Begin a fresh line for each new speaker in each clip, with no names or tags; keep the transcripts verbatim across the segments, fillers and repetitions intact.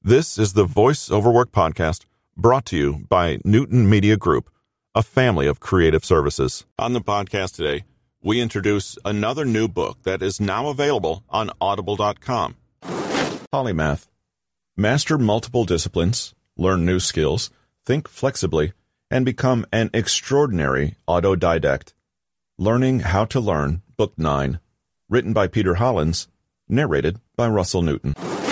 This is the Voice Over Work podcast, brought to you by Newton Media Group, a family of creative services. On the podcast today, we introduce another new book that is now available on audible dot com. Polymath. Master multiple disciplines, learn new skills, think flexibly, and become an extraordinary autodidact. Learning How to Learn, Book nine. Written by Peter Hollins, narrated by Russell Newton.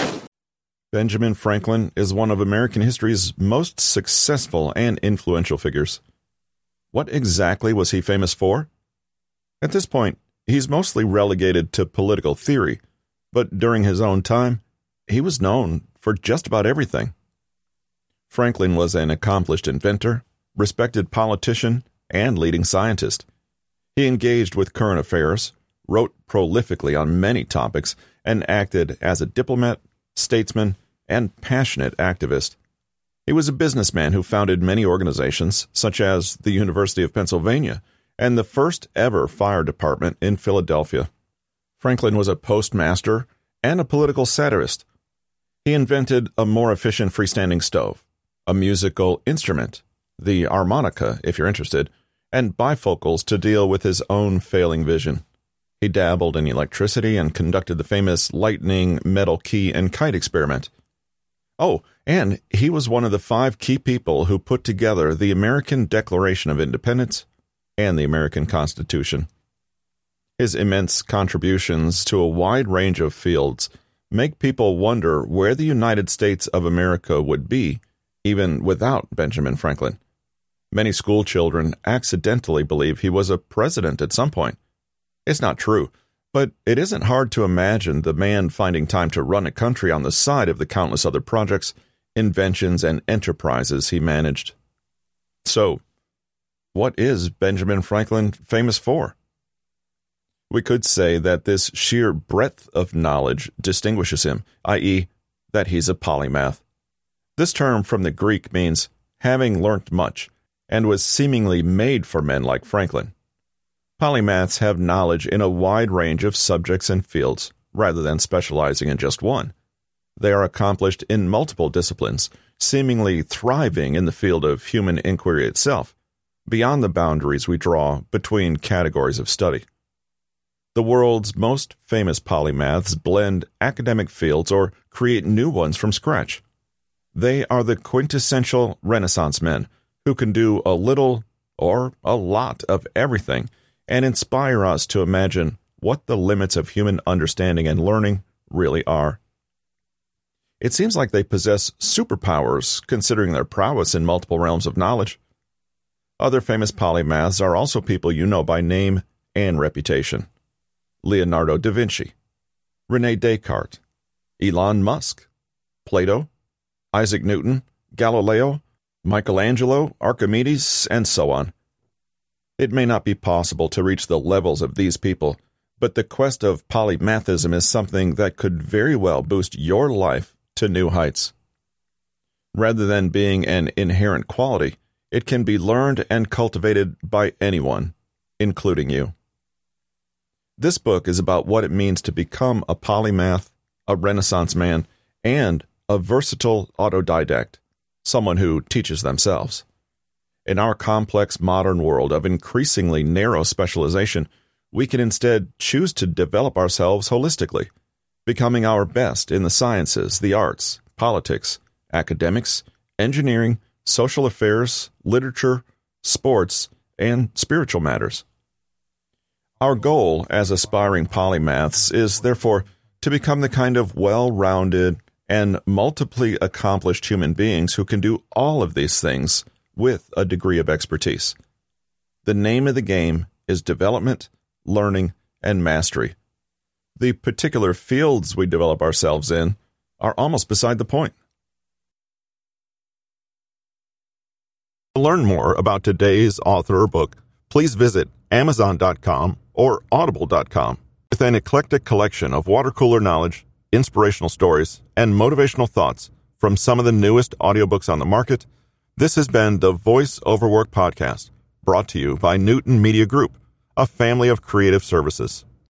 Benjamin Franklin is one of American history's most successful and influential figures. What exactly was he famous for? At this point, he's mostly relegated to political theory, but during his own time, he was known for just about everything. Franklin was an accomplished inventor, respected politician, and leading scientist. He engaged with current affairs, wrote prolifically on many topics, and acted as a diplomat, statesman, and passionate activist. He was a businessman who founded many organizations, such as the University of Pennsylvania and the first ever fire department in Philadelphia. Franklin was a postmaster and a political satirist. He invented a more efficient freestanding stove, a musical instrument, the harmonica, if you're interested, and bifocals to deal with his own failing vision. He dabbled in electricity and conducted the famous lightning, metal key, and kite experiment. Oh, and he was one of the five key people who put together the American Declaration of Independence and the American Constitution. His immense contributions to a wide range of fields make people wonder where the United States of America would be, even without Benjamin Franklin. Many school children accidentally believe he was a president at some point. It's not true, but it isn't hard to imagine the man finding time to run a country on the side of the countless other projects, inventions, and enterprises he managed. So, what is Benjamin Franklin famous for? We could say that this sheer breadth of knowledge distinguishes him, that is, that he's a polymath. This term from the Greek means having learnt much, and was seemingly made for men like Franklin. Polymaths have knowledge in a wide range of subjects and fields, rather than specializing in just one. They are accomplished in multiple disciplines, seemingly thriving in the field of human inquiry itself, beyond the boundaries we draw between categories of study. The world's most famous polymaths blend academic fields or create new ones from scratch. They are the quintessential Renaissance men who can do a little or a lot of everything and inspire us to imagine what the limits of human understanding and learning really are. It seems like they possess superpowers, considering their prowess in multiple realms of knowledge. Other famous polymaths are also people you know by name and reputation. Leonardo da Vinci, René Descartes, Elon Musk, Plato, Isaac Newton, Galileo, Michelangelo, Archimedes, and so on. It may not be possible to reach the levels of these people, but the quest of polymathism is something that could very well boost your life to new heights. Rather than being an inherent quality, it can be learned and cultivated by anyone, including you. This book is about what it means to become a polymath, a Renaissance man, and a versatile autodidact, someone who teaches themselves. In our complex modern world of increasingly narrow specialization, we can instead choose to develop ourselves holistically, becoming our best in the sciences, the arts, politics, academics, engineering, social affairs, literature, sports, and spiritual matters. Our goal as aspiring polymaths is, therefore, to become the kind of well-rounded and multiply accomplished human beings who can do all of these things with a degree of expertise. The name of the game is development, learning, and mastery. The particular fields we develop ourselves in are almost beside the point. To learn more about today's author or book, please visit amazon dot com or audible dot com. With an eclectic collection of water cooler knowledge, inspirational stories, and motivational thoughts from some of the newest audiobooks on the market, this has been the Voice Over Work podcast, brought to you by Newton Media Group, a family of creative services.